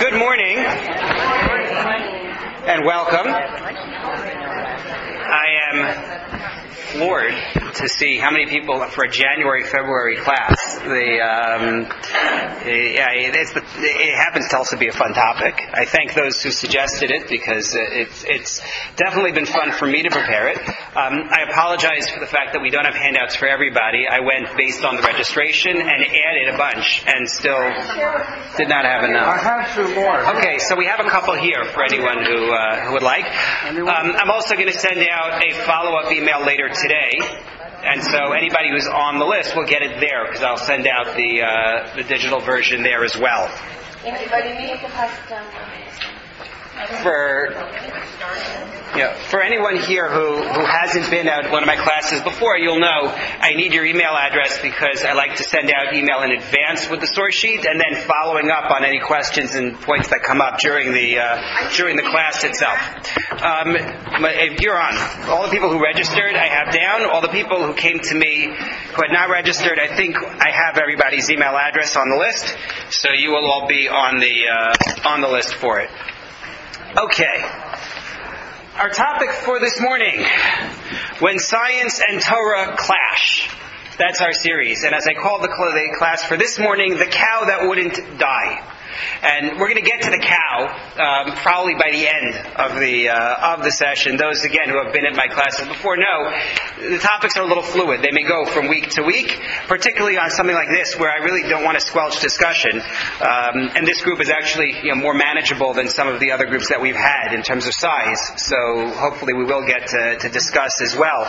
Good morning and welcome. I am floored to see how many people for a January-February class. It happens to also be a fun topic. I thank those who suggested it because it's definitely been fun for me to prepare it. I apologize for the fact that we don't have handouts for everybody. I went based on the registration and added a bunch and still did not have enough. I have two more. Okay, so we have a couple here for anyone who would like. I'm also going to send out a follow-up email later today. And so anybody who's on the list will get it there because I'll send out the digital version there as well. Anybody need to pass it down? For anyone here who hasn't been at one of my classes before, you'll know I need your email address because I like to send out email in advance with the source sheet and then following up on any questions and points that come up during the class itself. If you're on, all the people who registered I have down. All the people who came to me who had not registered, I think I have everybody's email address on the list, so you will all be on the list for it. Okay. Our topic for this morning, when science and Torah clash. That's our series. And as I called the class for this morning, the cow that wouldn't die. And we're going to get to the cow probably by the end of the session. Those, again, who have been at my classes before know the topics are a little fluid. They may go from week to week, particularly on something like this where I really don't want to squelch discussion. And this group is actually more manageable than some of the other groups that we've had in terms of size. So hopefully we will get to discuss as well.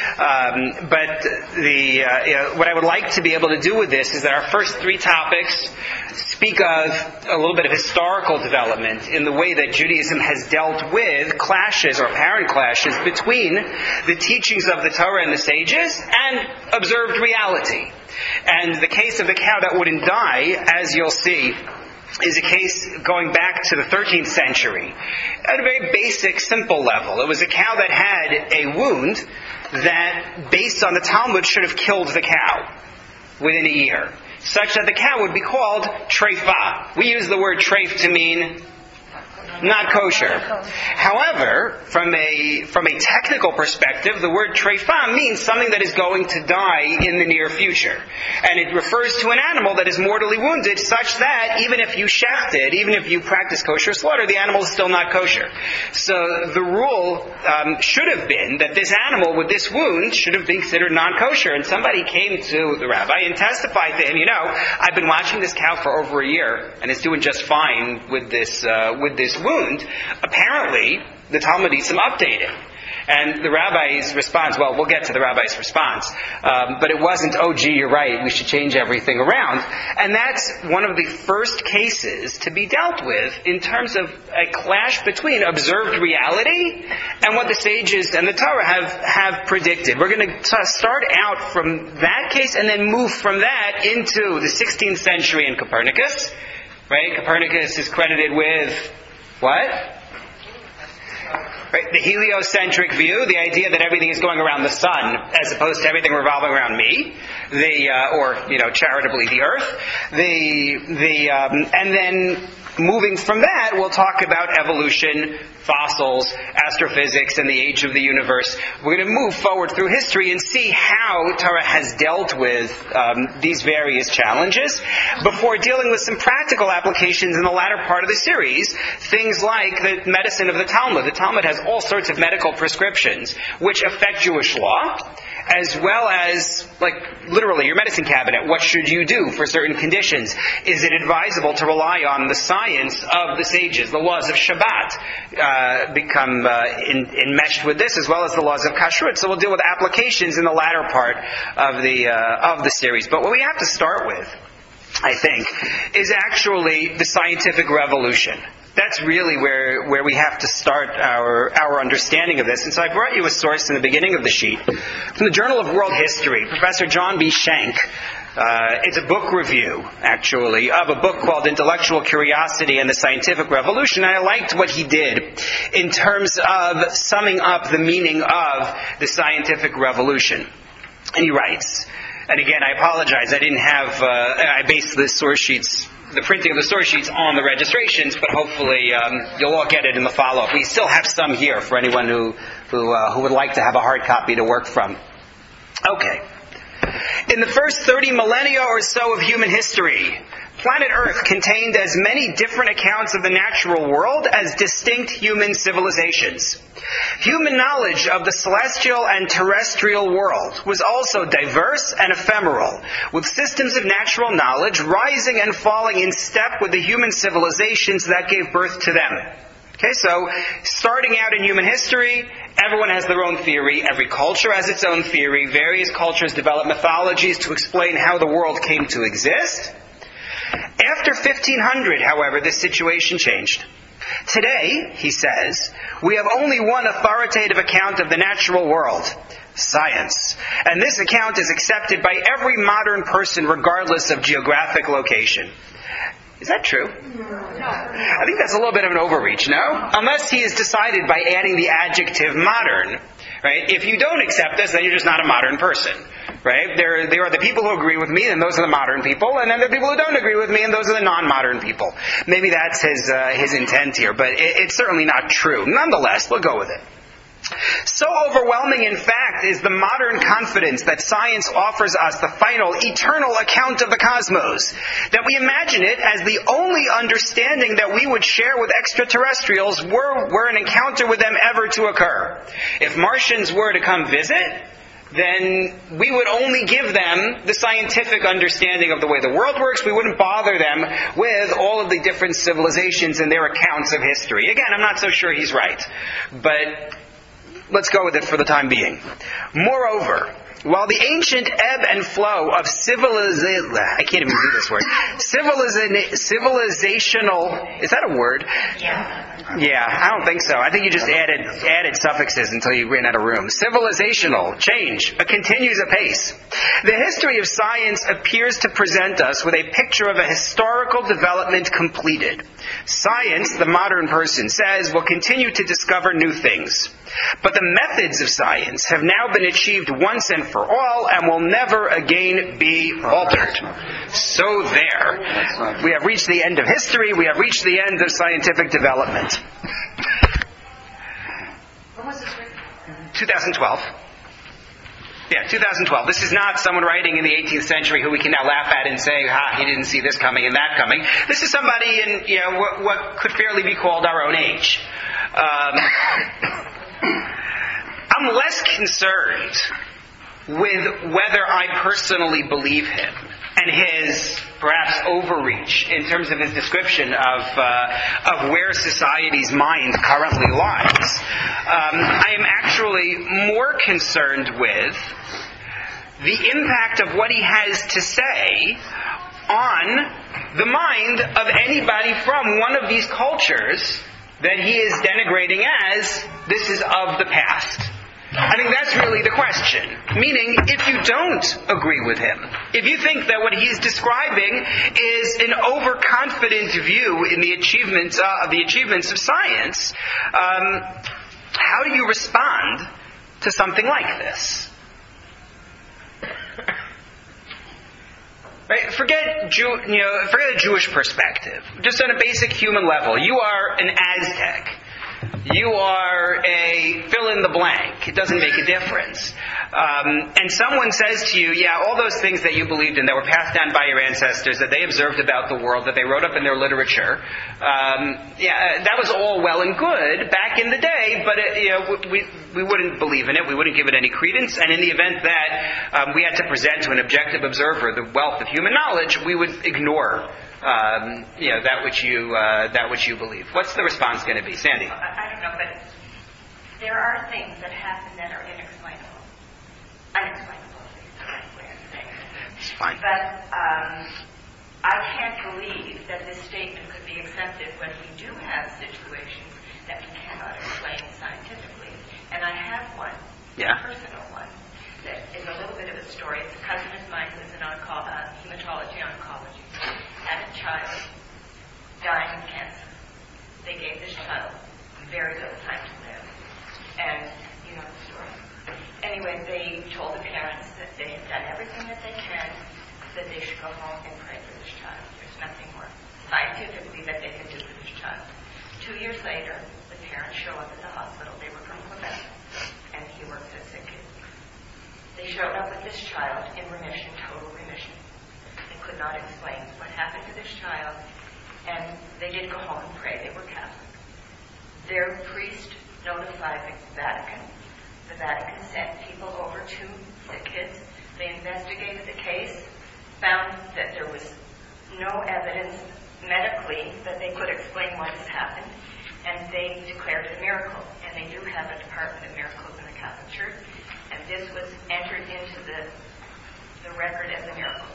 But what I would like to be able to do with this is that our first three topics speak of a little bit of historical development in the way that Judaism has dealt with clashes or apparent clashes between the teachings of the Torah and the sages and observed reality. And the case of the cow that wouldn't die, as you'll see, is a case going back to the 13th century at a very basic, simple level. It was a cow that had a wound that, based on the Talmud, should have killed the cow within a year, such that the cow would be called treifa. We use the word treif to mean not kosher. However, from a technical perspective, the word treifa means something that is going to die in the near future. And it refers to an animal that is mortally wounded such that even if you shecht it, even if you practice kosher slaughter, the animal is still not kosher. So the rule should have been that this animal with this wound should have been considered non-kosher. And somebody came to the rabbi and testified to him, I've been watching this cow for over a year and it's doing just fine with this wound. Apparently, the Talmud needs some updating. And the rabbi's response, well, we'll get to the rabbi's response, but it wasn't, oh, gee, you're right, we should change everything around. And that's one of the first cases to be dealt with in terms of a clash between observed reality and what the sages and the Torah have predicted. We're going to start out from that case and then move from that into the 16th century in Copernicus. Right? Copernicus is credited with what? Right, the heliocentric view, the idea that everything is going around the sun as opposed to everything revolving around me, charitably the earth. And then moving from that, we'll talk about evolution, fossils, astrophysics, and the age of the universe. We're going to move forward through history and see how Torah has dealt with these various challenges before dealing with some practical applications in the latter part of the series. Things like the medicine of the Talmud. The Talmud has all sorts of medical prescriptions which affect Jewish law, as well as, literally your medicine cabinet. What should you do for certain conditions? Is it advisable to rely on the science of the sages? The laws of Shabbat become enmeshed with this, as well as the laws of Kashrut. So we'll deal with applications in the latter part of the series. But what we have to start with, I think, is actually the scientific revolution. That's really where we have to start our understanding of this. And so I brought you a source in the beginning of the sheet from the Journal of World History, Professor John B. Schenck. It's a book review, actually, of a book called Intellectual Curiosity and the Scientific Revolution. And I liked what he did in terms of summing up the meaning of the scientific revolution. And he writes, and again, I apologize, I based the source sheets the printing of the story sheets on the registrations, but hopefully you'll all get it in the follow-up. We still have some here for anyone who would like to have a hard copy to work from. Okay. In the first 30 millennia or so of human history, planet Earth contained as many different accounts of the natural world as distinct human civilizations. Human knowledge of the celestial and terrestrial world was also diverse and ephemeral, with systems of natural knowledge rising and falling in step with the human civilizations that gave birth to them. Okay, so starting out in human history, everyone has their own theory. Every culture has its own theory. Various cultures develop mythologies to explain how the world came to exist. After 1500, however, this situation changed. Today, he says, we have only one authoritative account of the natural world, science. And this account is accepted by every modern person regardless of geographic location. Is that true? No. I think that's a little bit of an overreach, no? Unless he has decided by adding the adjective modern, right? If you don't accept this, then you're just not a modern person, right? There are the people who agree with me, and those are the modern people, and then there are the people who don't agree with me, and those are the non-modern people. Maybe that's his intent here, but it's certainly not true. Nonetheless, we'll go with it. So overwhelming, in fact, is the modern confidence that science offers us the final, eternal account of the cosmos, that we imagine it as the only understanding that we would share with extraterrestrials were an encounter with them ever to occur. If Martians were to come visit, then we would only give them the scientific understanding of the way the world works. We wouldn't bother them with all of the different civilizations and their accounts of history. Again, I'm not so sure he's right, but let's go with it for the time being. Moreover, while the ancient ebb and flow of civilizational, is that a word? Yeah, I don't think so. I think you just added suffixes until you ran out of room. Civilizational change continues apace. The history of science appears to present us with a picture of a historical development completed. Science, the modern person says, will continue to discover new things. But the methods of science have now been achieved once and for all and will never again be altered. So there. We have reached the end of history. We have reached the end of scientific development. When was this written? 2012. Yeah, 2012. This is not someone writing in the 18th century who we can now laugh at and say, he didn't see this coming and that coming. This is somebody in what could fairly be called our own age. I'm less concerned with whether I personally believe him and his perhaps overreach in terms of his description of where society's mind currently lies. I am actually more concerned with the impact of what he has to say on the mind of anybody from one of these cultures that he is denigrating as this is of the past. I think that's really the question. Meaning, if you don't agree with him, if you think that what he's describing is an overconfident view in the achievements of science, how do you respond to something like this? Right? Forget a Jewish perspective. Just on a basic human level, you are an Aztec. You are a fill in the blank. It doesn't make a difference. And someone says to you, all those things that you believed in that were passed down by your ancestors, that they observed about the world, that they wrote up in their literature, that was all well and good back in the day, but we wouldn't believe in it. We wouldn't give it any credence. And in the event that we had to present to an objective observer the wealth of human knowledge, we would ignore that which you believe. What's the response going to be, Sandy? I don't know, but there are things that happen that are inexplainable. Unexplainable, is the right way of saying it. It's fine. But I can't believe that this statement could be accepted when we do have situations that we cannot explain scientifically. And I have one, a personal one, that is a little bit of a story. It's a cousin of mine who is in hematology oncology. Had a child dying of cancer. They gave this child very little time to live. And you know the story. Anyway, they told the parents that they had done everything that they can, that they should go home and pray for this child. There's was nothing more scientifically that they could do for this child. 2 years later, the parents show up at the hospital. They were from Quebec, and he worked at Sick Kids. They showed up with this child in remission, total remission. They could not explain what happened to this child, and they did go home and pray. They were Catholic. Their priest notified the Vatican. The Vatican sent people over to Sick Kids. They investigated the case, found that there was no evidence medically that they could explain what has happened, and they declared it a miracle. And they do have a Department of Miracles in the Catholic Church, and this was entered into the record as a miracle.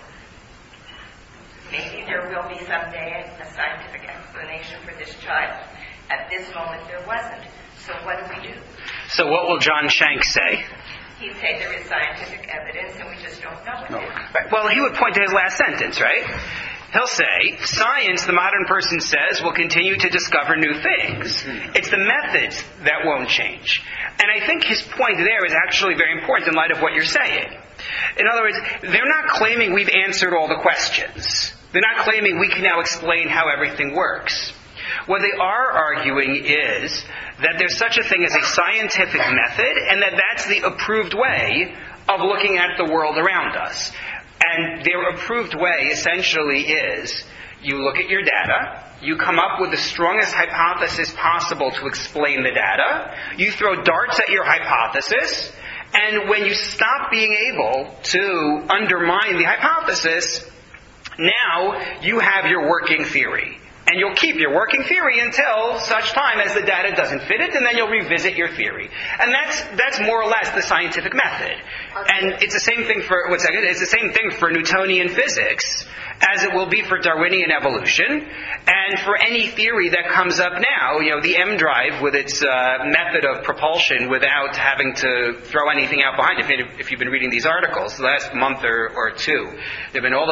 Maybe there will be someday a scientific explanation for this child. At this moment, there wasn't. So what do we do? So what will John Shank say? He'd say there is scientific evidence and we just don't know it. Right. Well, he would point to his last sentence, right? He'll say, science, the modern person says, will continue to discover new things. It's the methods that won't change. And I think his point there is actually very important in light of what you're saying. In other words, they're not claiming we've answered all the questions. They're not claiming we can now explain how everything works. What they are arguing is that there's such a thing as a scientific method, and that that's the approved way of looking at the world around us. And their approved way essentially is, you look at your data, you come up with the strongest hypothesis possible to explain the data, you throw darts at your hypothesis, and when you stop being able to undermine the hypothesis, now you have your working theory. And you'll keep your working theory until such time as the data doesn't fit it, and then you'll revisit your theory. And that's more or less the scientific method. And it's the same thing for it's the same thing for Newtonian physics as it will be for Darwinian evolution, and for any theory that comes up now. The M drive with its method of propulsion without having to throw anything out behind it. If you've been reading these articles the last month or two, they've been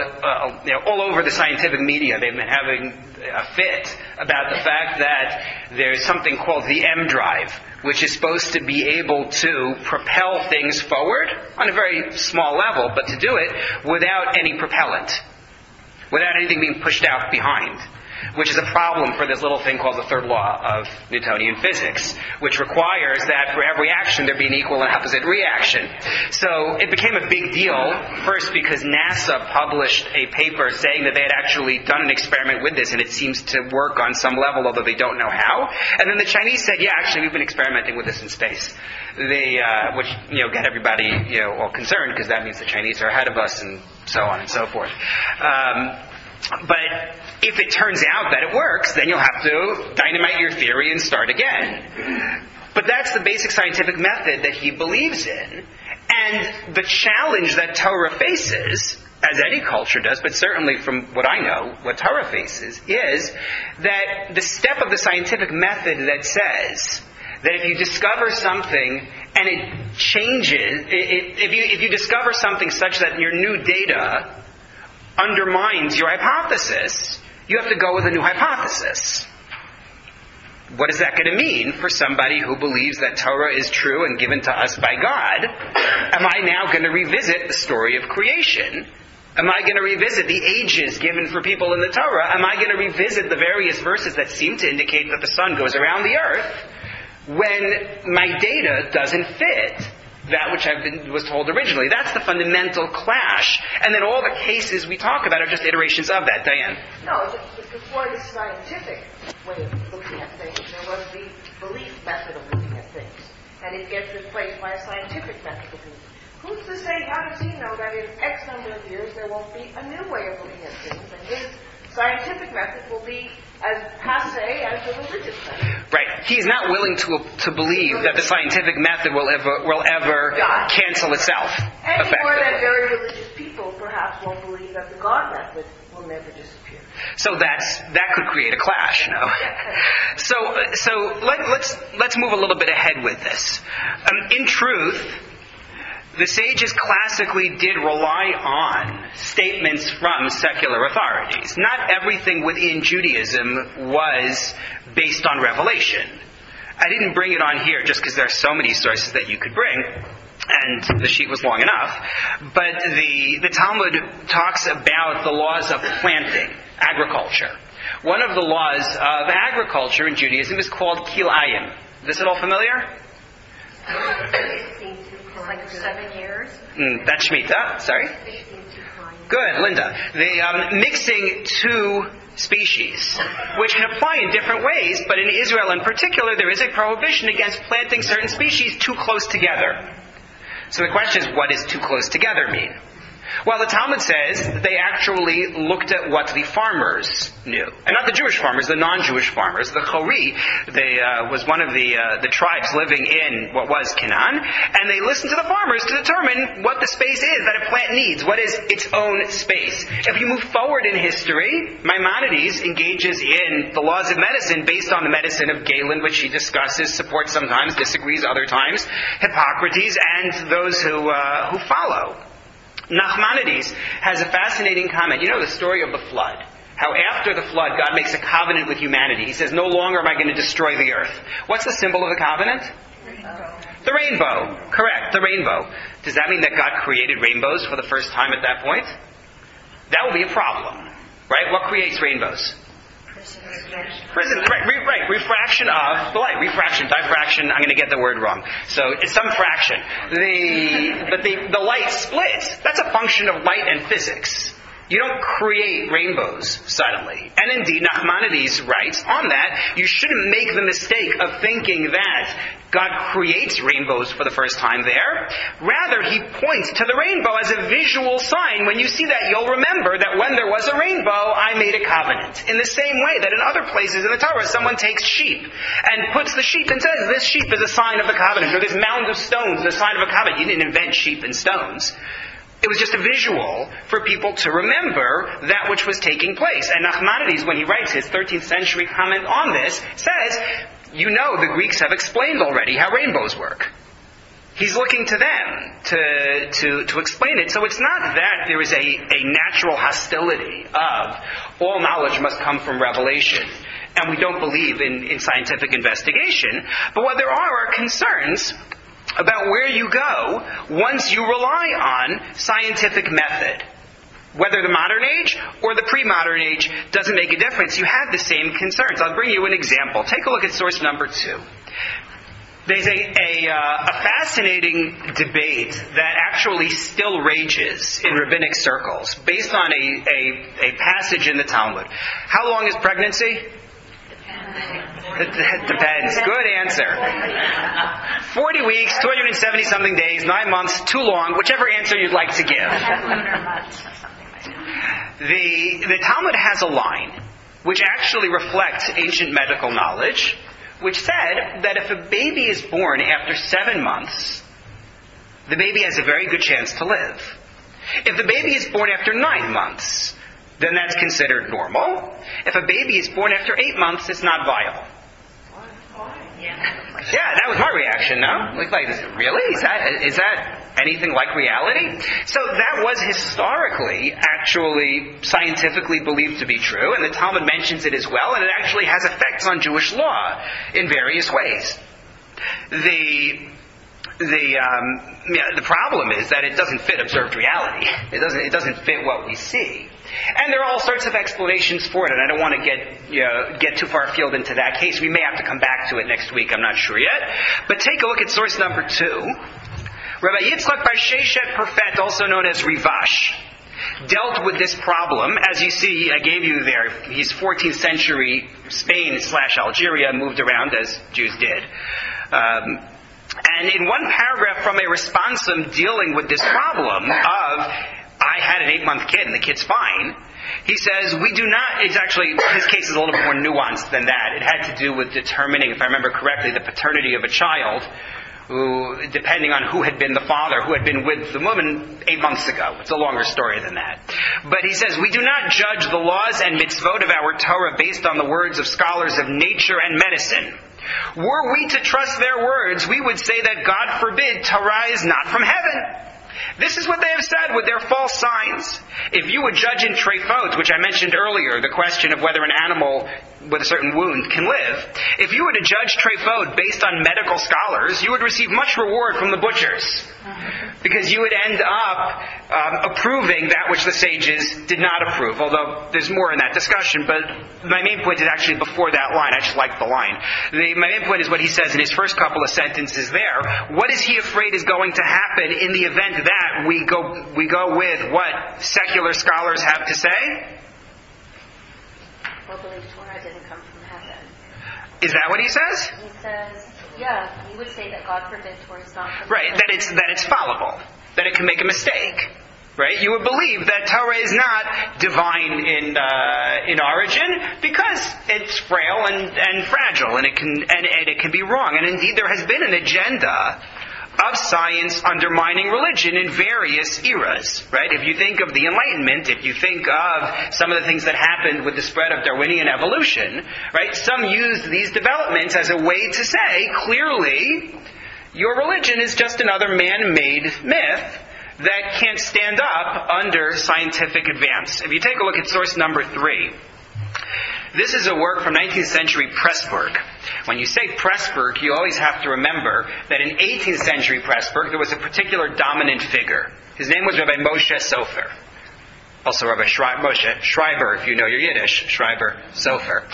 all over the scientific media. They've been having a fit about the fact that there's something called the M drive, which is supposed to be able to propel things forward on a very small level, but to do it without any propellant, without anything being pushed out behind, which is a problem for this little thing called the third law of Newtonian physics, which requires that for every action there be an equal and opposite reaction. So it became a big deal, first because NASA published a paper saying that they had actually done an experiment with this, and it seems to work on some level, although they don't know how. And then the Chinese said, yeah, actually we've been experimenting with this in space. They, which, got everybody, all concerned, because that means the Chinese are ahead of us, and so on and so forth. But if it turns out that it works, then you'll have to dynamite your theory and start again. But that's the basic scientific method that he believes in. And the challenge that Torah faces, as any culture does, but certainly from what I know, what Torah faces, is that the step of the scientific method that says that if you discover something and it changes, if you discover something such that your new data undermines your hypothesis, you have to go with a new hypothesis. What is that going to mean for somebody who believes that Torah is true and given to us by God? Am I now going to revisit the story of creation? Am I going to revisit the ages given for people in the Torah? Am I going to revisit the various verses that seem to indicate that the sun goes around the earth when my data doesn't fit that which was told originally? That's the fundamental clash. And then all the cases we talk about are just iterations of that. Diane? No, before the scientific way of looking at things, there was the belief method of looking at things. And it gets replaced by a scientific method of looking. Who's to say, how does he know that in X number of years there won't be a new way of looking at things, and his scientific method will be as passé as the religious method? Right. He's not willing to believe that the scientific method will ever cancel itself. Any more than very religious people perhaps won't believe that the God method will never disappear. So that could create a clash, So let's move a little bit ahead with this. In truth, the sages classically did rely on statements from secular authorities. Not everything within Judaism was based on revelation. I didn't bring it on here just because there are so many sources that you could bring. and the sheet was long enough. But the Talmud talks about the laws of planting, agriculture. One of the laws of agriculture in Judaism is called kilayim. Is this at all familiar? Like 7 years? That's Shemitah. Sorry? Good, Linda. Mixing two species, which can apply in different ways, but in Israel in particular, there is a prohibition against planting certain species too close together. So the question is, what does too close together mean? Well, the Talmud says they actually looked at what the farmers knew. And not the Jewish farmers, the non-Jewish farmers. The Chori was one of the tribes living in what was Canaan. And they listened to the farmers to determine what the space is that a plant needs. What is its own space? If you move forward in history, Maimonides engages in the laws of medicine based on the medicine of Galen, which he discusses, supports sometimes, disagrees other times, Hippocrates, and those who follow. Nachmanides has a fascinating comment. You know the story of the flood. How after the flood, God makes a covenant with humanity. He says, no longer am I going to destroy the earth. What's the symbol of the covenant? Rainbow. The rainbow. Correct, the rainbow. Does that mean that God created rainbows for the first time at that point? That will be a problem. Right? What creates rainbows? Right. Refraction of the light. Refraction, diffraction, I'm going to get the word wrong. So it's some fraction. But the light splits. That's a function of light and physics. You don't create rainbows suddenly. And indeed, Nachmanides writes on that, you shouldn't make the mistake of thinking that God creates rainbows for the first time there. Rather, he points to the rainbow as a visual sign. When you see that, you'll remember that when there was a rainbow, I made a covenant. In the same way that in other places in the Torah, someone takes sheep and puts the sheep and says, this sheep is a sign of the covenant, or this mound of stones is a sign of a covenant. You didn't invent sheep and stones. It was just a visual for people to remember that which was taking place. And Nachmanides, when he writes his 13th century comment on this, says, you know the Greeks have explained already how rainbows work. He's looking to them to explain it. So it's not that there is a natural hostility of all knowledge must come from revelation, and we don't believe in scientific investigation. But what there are concerns about where you go once you rely on scientific method. Whether the modern age or the pre-modern age doesn't make a difference. You have the same concerns. I'll bring you an example. Take a look at source number 2. There's a fascinating debate that actually still rages in rabbinic circles based on a passage in the Talmud. How long is pregnancy? It depends. Good answer. 40 weeks, 270-something days, 9 months, too long, whichever answer you'd like to give. The Talmud has a line which actually reflects ancient medical knowledge, which said that if a baby is born after 7 months, the baby has a very good chance to live. If the baby is born after 9 months, then that's considered normal. If a baby is born after 8 months, it's not viable. Yeah, that was my reaction, no? Like, really? Is that anything like reality? So that was historically, actually, scientifically believed to be true, and the Talmud mentions it as well, and it actually has effects on Jewish law in various ways. The problem is that it doesn't fit observed reality. It doesn't fit what we see. And there are all sorts of explanations for it, and I don't want to get too far afield into that case. We may have to come back to it next week, I'm not sure yet. But take a look at source number 2. Rabbi Yitzchak bar Sheshet Perfet, also known as Rivash, dealt with this problem. As you see, I gave you there, he's 14th century Spain / Algeria, moved around as Jews did. And in one paragraph from a responsum dealing with this problem of, I had an 8-month kid and the kid's fine, he says, we do not, it's actually, his case is a little bit more nuanced than that. It had to do with determining, if I remember correctly, the paternity of a child who, depending on who had been the father, who had been with the woman 8 months ago. It's a longer story than that. But he says, we do not judge the laws and mitzvot of our Torah based on the words of scholars of nature and medicine. Were we to trust their words, we would say that, God forbid, Torah is not from heaven. This is what they have said with their false signs. If you would judge in trephot, which I mentioned earlier, the question of whether an animal with a certain wound can live, if you were to judge trephot based on medical scholars, you would receive much reward from the butchers. Because you would end up approving that which the sages did not approve. Although there's more in that discussion, but my main point is actually before that line. I just like the line. My main point is what he says in his first couple of sentences there. What is he afraid is going to happen in the event that we go with what secular scholars have to say? Well, believe Torah didn't come from heaven. Is that what he says? He says, yeah, you would say that God forbid Torah is not from right, heaven. that it's fallible, that it can make a mistake. Right? You would believe that Torah is not divine in origin because it's frail and fragile, and it can be wrong. And indeed, there has been an agenda of science undermining religion in various eras, right? If you think of the Enlightenment, if you think of some of the things that happened with the spread of Darwinian evolution, right? Some used these developments as a way to say, clearly, your religion is just another man-made myth that can't stand up under scientific advance. If you take a look at source number 3, this is a work from 19th century Pressburg. When you say Pressburg, you always have to remember that in 18th century Pressburg, there was a particular dominant figure. His name was Rabbi Moshe Sofer. Also Rabbi Moshe Schreiber, if you know your Yiddish. Schreiber, Sofer.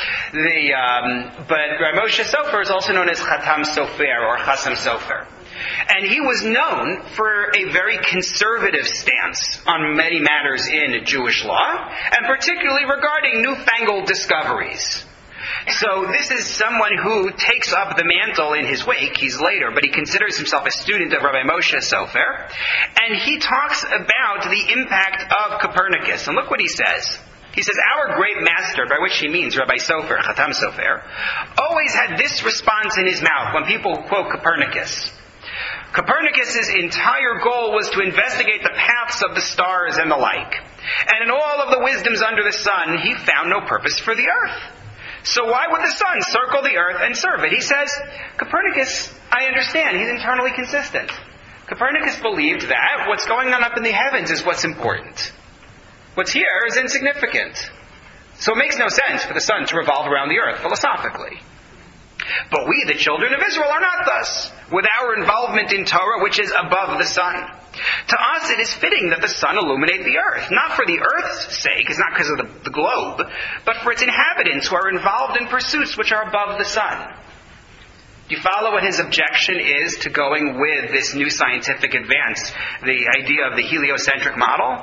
But Rabbi Moshe Sofer is also known as Chatam Sofer or Chassam Sofer. And he was known for a very conservative stance on many matters in Jewish law, and particularly regarding newfangled discoveries. So this is someone who takes up the mantle in his wake. He's later, but he considers himself a student of Rabbi Moshe Sofer. And he talks about the impact of Copernicus. And look what he says. He says, our great master, by which he means Rabbi Sofer, Chatam Sofer, always had this response in his mouth when people quote Copernicus. Copernicus' entire goal was to investigate the paths of the stars and the like. And in all of the wisdoms under the sun, he found no purpose for the earth. So why would the sun circle the earth and serve it? He says, Copernicus, I understand, he's internally consistent. Copernicus believed that what's going on up in the heavens is what's important. What's here is insignificant. So it makes no sense for the sun to revolve around the earth philosophically. But we, the children of Israel, are not thus, with our involvement in Torah, which is above the sun. To us it is fitting that the sun illuminate the earth, not for the earth's sake, it's not because of the globe, but for its inhabitants who are involved in pursuits which are above the sun. Do you follow what his objection is to going with this new scientific advance, the idea of the heliocentric model?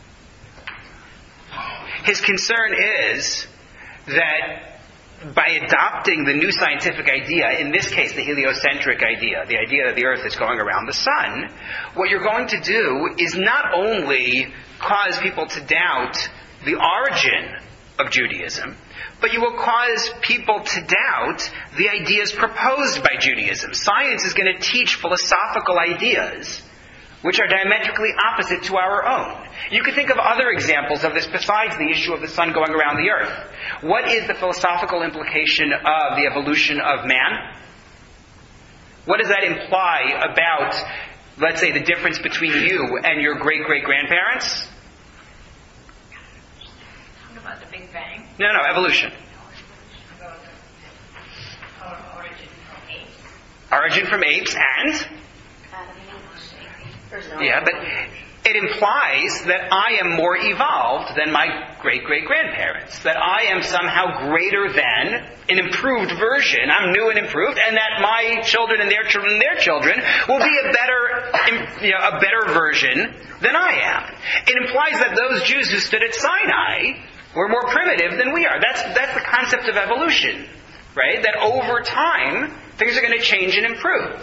His concern is that by adopting the new scientific idea, in this case the heliocentric idea, the idea that the earth is going around the sun, what you're going to do is not only cause people to doubt the origin of Judaism, but you will cause people to doubt the ideas proposed by Judaism. Science is going to teach philosophical ideas which are diametrically opposite to our own. You could think of other examples of this besides the issue of the sun going around the earth. What is the philosophical implication of the evolution of man? What does that imply about, let's say, the difference between you and your great-great-grandparents? Talking about the Big Bang? No, evolution. Origin from apes. Origin from apes and? Yeah, but it implies that I am more evolved than my great-great-grandparents. That I am somehow greater than an improved version. I'm new and improved, and that my children and their children and their children will be a better version than I am. It implies that those Jews who stood at Sinai were more primitive than we are. That's the concept of evolution, right? That over time, things are going to change and improve.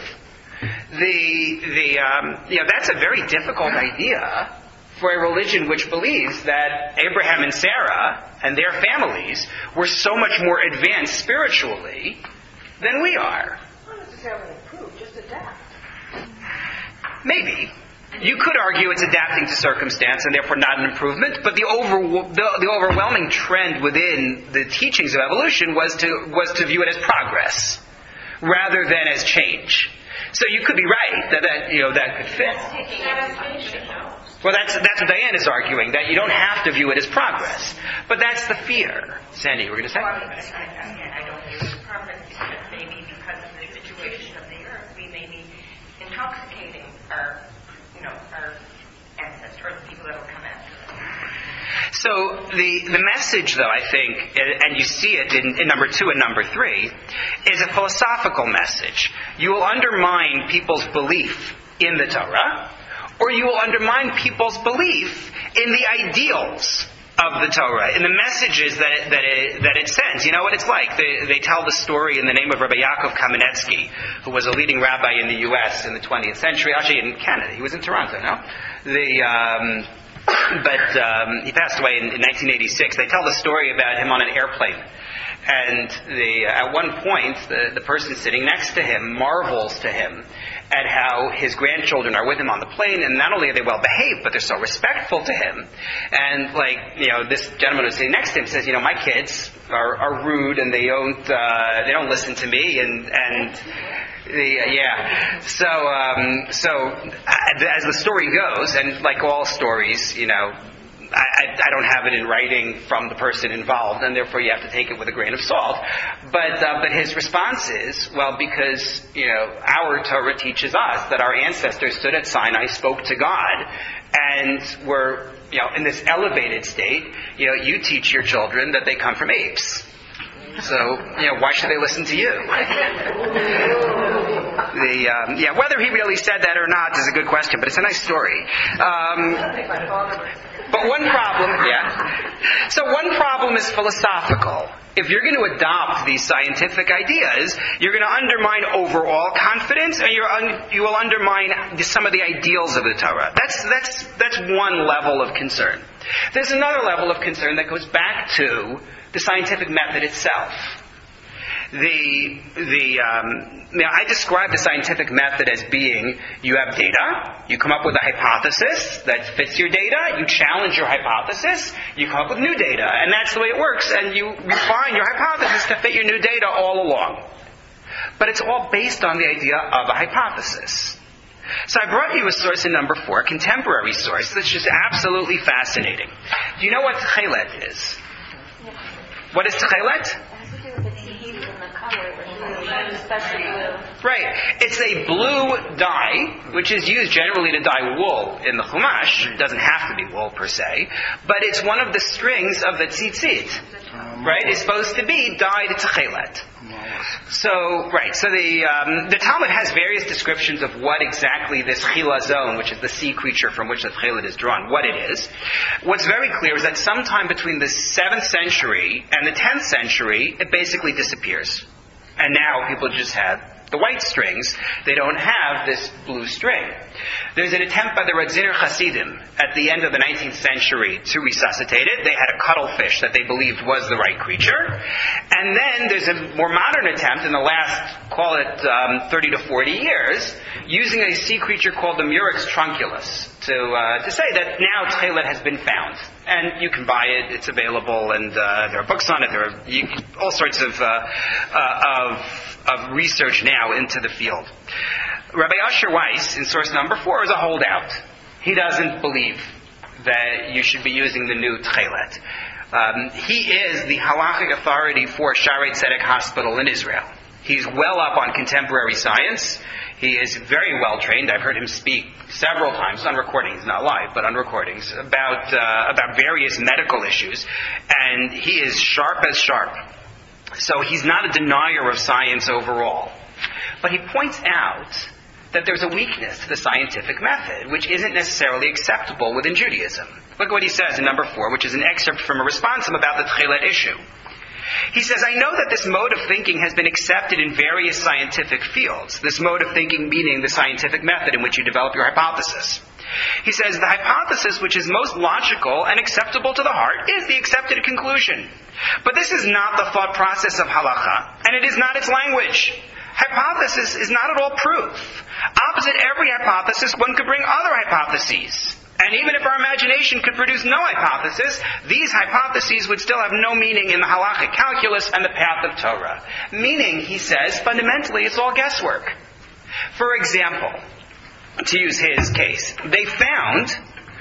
That's a very difficult idea for a religion which believes that Abraham and Sarah and their families were so much more advanced spiritually than we are. Not necessarily improve, just adapt. Maybe. You could argue it's adapting to circumstance and therefore not an improvement, but the overwhelming trend within the teachings of evolution was to view it as progress rather than as change. So you could be right that could fit. Well, that's what Diane is arguing, that you don't have to view it as progress. But that's the fear. Sandy, you were going to say? I don't view it as progress because maybe because of the situation of the earth, we may be intoxicating our ancestors, or the people that will come after us. So the message, though, I think, and you see it in number 2 and number 3, is a philosophical message. You will undermine people's belief in the Torah, or you will undermine people's belief in the ideals of the Torah, in the messages that it sends. You know what it's like? They tell the story in the name of Rabbi Yaakov Kamenetsky, who was a leading rabbi in the U.S. in the 20th century, actually in Canada. He was in Toronto, no? But he passed away in 1986. They tell the story about him on an airplane. And at one point, the person sitting next to him marvels to him at how his grandchildren are with him on the plane, and not only are they well behaved, but they're so respectful to him. And this gentleman who's sitting next to him says, my kids are rude and they don't listen to me, So as the story goes, and like all stories, I don't have it in writing from the person involved, and therefore you have to take it with a grain of salt. But his response is, well, because our Torah teaches us that our ancestors stood at Sinai, spoke to God, and were in this elevated state. You teach your children that they come from apes. So, why should they listen to you? Whether he really said that or not is a good question, but it's a nice story. But one problem is philosophical. If you're going to adopt these scientific ideas, you're going to undermine overall confidence, and you will undermine some of the ideals of the Torah. That's one level of concern. There's another level of concern that goes back to the scientific method itself. I describe the scientific method as being, you have data, you come up with a hypothesis that fits your data, you challenge your hypothesis, you come up with new data, and that's the way it works, and you refine your hypothesis to fit your new data all along. But it's all based on the idea of a hypothesis. So I brought you a source in number 4, a contemporary source, that's just absolutely fascinating. Do you know what tchelet is? What is tchelet? Right. It's a blue dye, which is used generally to dye wool in the Chumash. It doesn't have to be wool per se, but it's one of the strings of the tzitzit. Right? It's supposed to be dyed tchelet. So the Talmud has various descriptions of what exactly this chilazon, which is the sea creature from which the tchelet is drawn, what it is. What's very clear is that sometime between the 7th century and the 10th century, it basically disappears. And now people just have the white strings. They don't have this blue string. There's an attempt by the Radziner Hasidim at the end of the 19th century to resuscitate it. They had a cuttlefish that they believed was the right creature. And then there's a more modern attempt in the last, call it 30 to 40 years, using a sea creature called the Murex trunculus to say that now tchelet has been found. And you can buy it, it's available, and there are books on it, there are all sorts of research now into the field. Rabbi Asher Weiss, in source number 4, is a holdout. He doesn't believe that you should be using the new tchelet. He is the halachic authority for Shaarei Tzedek Hospital in Israel. He's well up on contemporary science. He is very well trained. I've heard him speak several times on recordings, not live, but on recordings, about various medical issues. And he is sharp as sharp. So he's not a denier of science overall. But he points out that there's a weakness to the scientific method, which isn't necessarily acceptable within Judaism. Look at what he says in number 4, which is an excerpt from a responsum about the tchelet issue. He says, I know that this mode of thinking has been accepted in various scientific fields. This mode of thinking meaning the scientific method in which you develop your hypothesis. He says, the hypothesis which is most logical and acceptable to the heart is the accepted conclusion. But this is not the thought process of halacha, and it is not its language. Hypothesis is not at all proof. Opposite every hypothesis, one could bring other hypotheses. And even if our imagination could produce no hypothesis, these hypotheses would still have no meaning in the halachic calculus and the path of Torah. Meaning, he says, fundamentally it's all guesswork. For example, to use his case, they found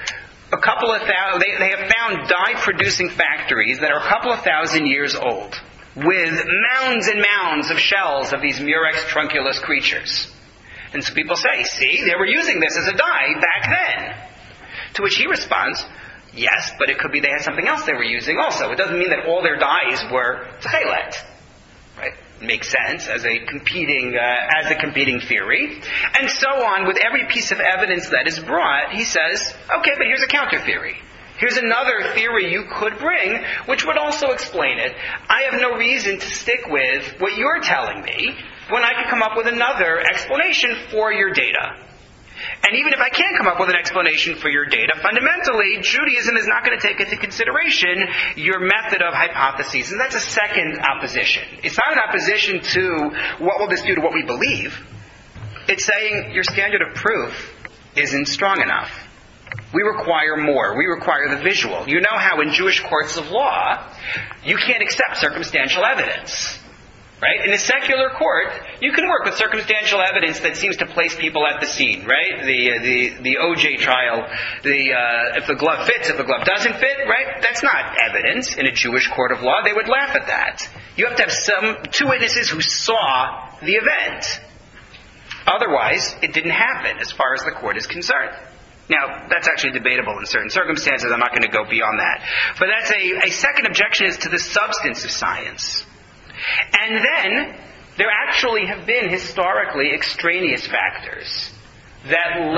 they have found dye-producing factories that are a couple of thousand years old, with mounds and mounds of shells of these Murex trunculus creatures. And so people say, see, they were using this as a dye back then. To which he responds, yes, but it could be they had something else they were using also. It doesn't mean that all their dyes were tchelet. Right? Makes sense as a competing theory. And so on, with every piece of evidence that is brought, he says, okay, but here's a counter theory. Here's another theory you could bring, which would also explain it. I have no reason to stick with what you're telling me when I could come up with another explanation for your data. And even if I can't come up with an explanation for your data, fundamentally, Judaism is not going to take into consideration your method of hypotheses. And that's a second opposition. It's not an opposition to what will this do to what we believe. It's saying your standard of proof isn't strong enough. We require more. We require the visual. You know how in Jewish courts of law, you can't accept circumstantial evidence. Right? In a secular court, you can work with circumstantial evidence that seems to place people at the scene, right? The OJ trial, if the glove fits, if the glove doesn't fit, right? That's not evidence in a Jewish court of law. They would laugh at that. You have to have two witnesses who saw the event. Otherwise, it didn't happen as far as the court is concerned. Now, that's actually debatable in certain circumstances. I'm not going to go beyond that. But that's a second objection is to the substance of science. And then, there actually have been historically extraneous factors that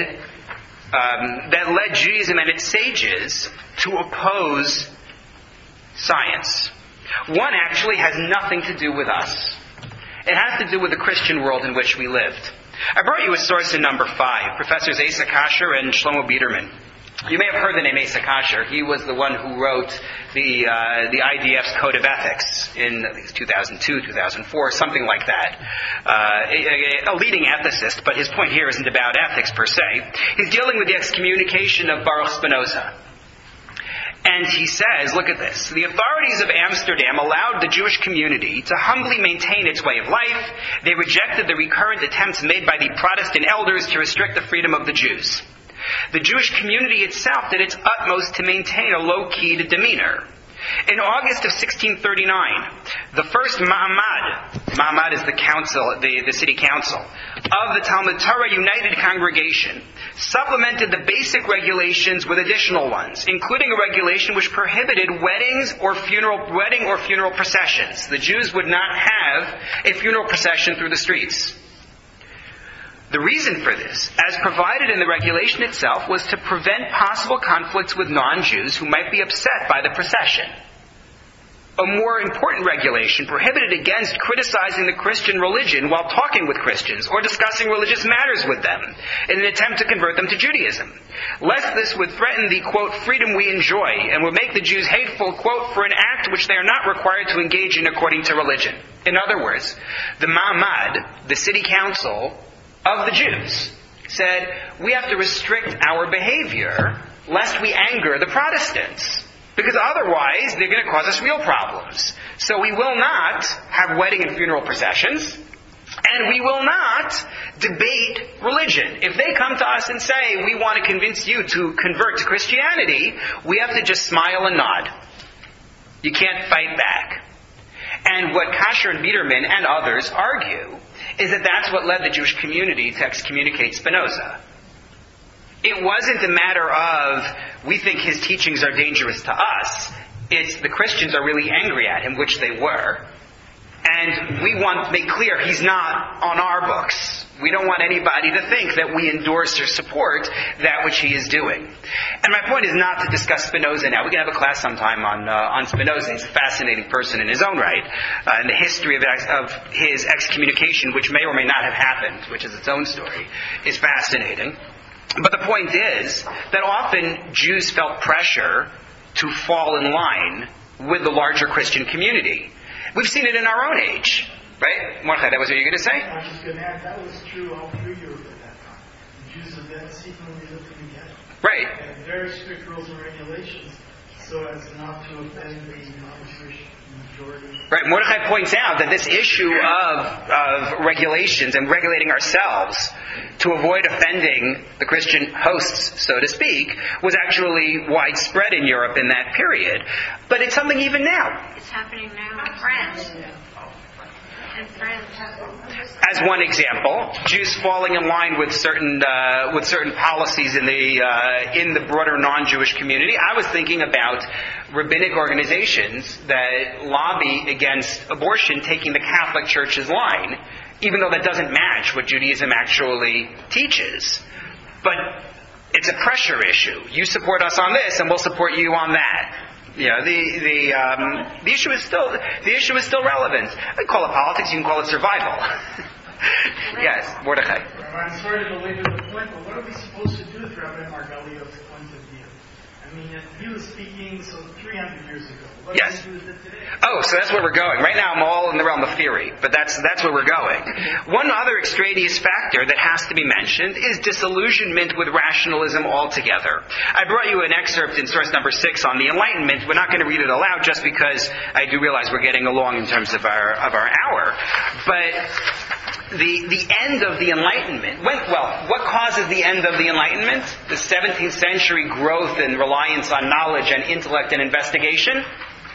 led Judaism and its sages to oppose science. One actually has nothing to do with us. It has to do with the Christian world in which we lived. I brought you a source in number 5, Professors Asa Kasher and Shlomo Biederman. You may have heard the name Asa Kasher. He was the one who wrote the IDF's Code of Ethics in 2002, 2004, something like that. A leading ethicist, but his point here isn't about ethics per se. He's dealing with the excommunication of Baruch Spinoza. And he says, look at this, the authorities of Amsterdam allowed the Jewish community to humbly maintain its way of life. They rejected the recurrent attempts made by the Protestant elders to restrict the freedom of the Jews. The Jewish community itself did its utmost to maintain a low-keyed demeanor. In August of 1639, the first Ma'amad is the council, the city council, of the Talmud Torah United Congregation, supplemented the basic regulations with additional ones, including a regulation which prohibited wedding or funeral processions. The Jews would not have a funeral procession through the streets. The reason for this, as provided in the regulation itself, was to prevent possible conflicts with non-Jews who might be upset by the procession. A more important regulation prohibited against criticizing the Christian religion while talking with Christians or discussing religious matters with them in an attempt to convert them to Judaism, lest this would threaten the, quote, freedom we enjoy and would make the Jews hateful, quote, for an act which they are not required to engage in according to religion. In other words, the Ma'amad, the city council of the Jews, said, we have to restrict our behavior lest we anger the Protestants. Because otherwise, they're going to cause us real problems. So we will not have wedding and funeral processions, and we will not debate religion. If they come to us and say, we want to convince you to convert to Christianity, we have to just smile and nod. You can't fight back. And what Kasher and Biederman and others argue is that that's what led the Jewish community to excommunicate Spinoza. It wasn't a matter of, we think his teachings are dangerous to us. It's the Christians are really angry at him, which they were. And we want to make clear he's not on our books. We don't want anybody to think that we endorse or support that which he is doing. And my point is not to discuss Spinoza now. We can have a class sometime on Spinoza. He's a fascinating person in his own right. And the history of his excommunication, which may or may not have happened, which is its own story, is fascinating. But the point is that often Jews felt pressure to fall in line with the larger Christian community. We've seen it in our own age, right? Mordechai, that was what you were going to say? I was just going to add, that was true all through Europe at that time. The Jews of then secretly lived together. Right. They had very strict rules and regulations. so as not to offend the non-Jewish majority. Right. Mordechai points out that this issue of regulations and regulating ourselves to avoid offending the Christian hosts, so to speak, was actually widespread in Europe in that period. But it's something even now. It's happening now in France. In France. As one example, Jews falling in line with certain policies in the broader non-Jewish community. I was thinking about rabbinic organizations that lobby against abortion taking the Catholic Church's line, even though that doesn't match what Judaism actually teaches. But it's a pressure issue. You support us on this, and we'll support you on that. Yeah, the issue is still relevant. I call it politics. You can call it survival. Yes, Mordechai. I'm sorry to belabor the point, but what are we supposed to do with Rabbi Margalio's point of view? I mean, he was speaking 300 years ago. What do we do with it today? Oh, so that's where we're going. Right now I'm all in the realm of theory, but that's where we're going. One other extraneous factor that has to be mentioned is disillusionment with rationalism altogether. I brought you an excerpt in source number 6 on the Enlightenment. We're not going to read it aloud just because I do realize we're getting along in terms of our hour. But the end of the Enlightenment, what causes the end of the Enlightenment? The 17th century growth and reliance on knowledge and intellect and investigation?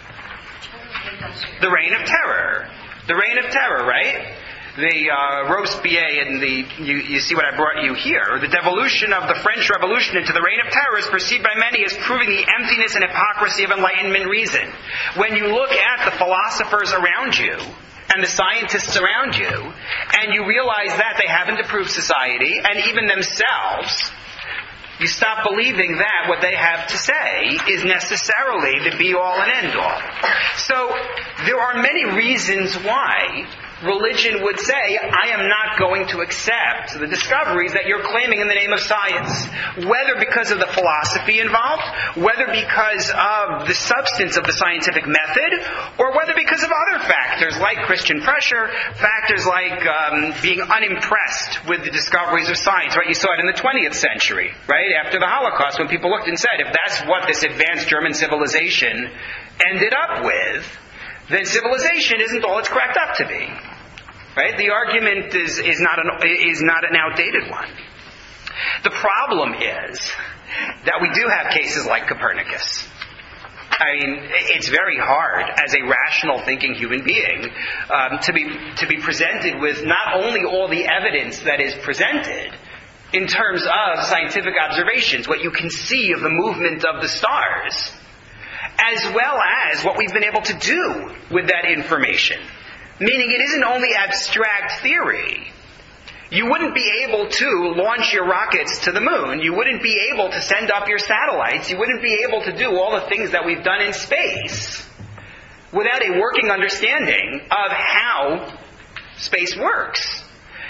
The Reign of Terror. The Reign of Terror, right? The Robespierre and you see what I brought you here. The devolution of the French Revolution into the Reign of Terror is perceived by many as proving the emptiness and hypocrisy of Enlightenment reason. When you look at the philosophers around you, and the scientists around you, and you realize that they haven't improved society, and even themselves, you stop believing that what they have to say is necessarily the be-all and end-all. So, there are many reasons why religion would say, I am not going to accept the discoveries that you're claiming in the name of science. Whether because of the philosophy involved, whether because of the substance of the scientific method, or whether because of other factors like Christian pressure, factors like being unimpressed with the discoveries of science. Right? You saw it in the 20th century, right? After the Holocaust, when people looked and said, if that's what this advanced German civilization ended up with, then civilization isn't all it's cracked up to be. Right? The argument is not an outdated one. The problem is that we do have cases like Copernicus. I mean, it's very hard as a rational thinking human being to be presented with not only all the evidence that is presented in terms of scientific observations, what you can see of the movement of the stars, as well as what we've been able to do with that information. Meaning it isn't only abstract theory. You wouldn't be able to launch your rockets to the moon. You wouldn't be able to send up your satellites. You wouldn't be able to do all the things that we've done in space without a working understanding of how space works.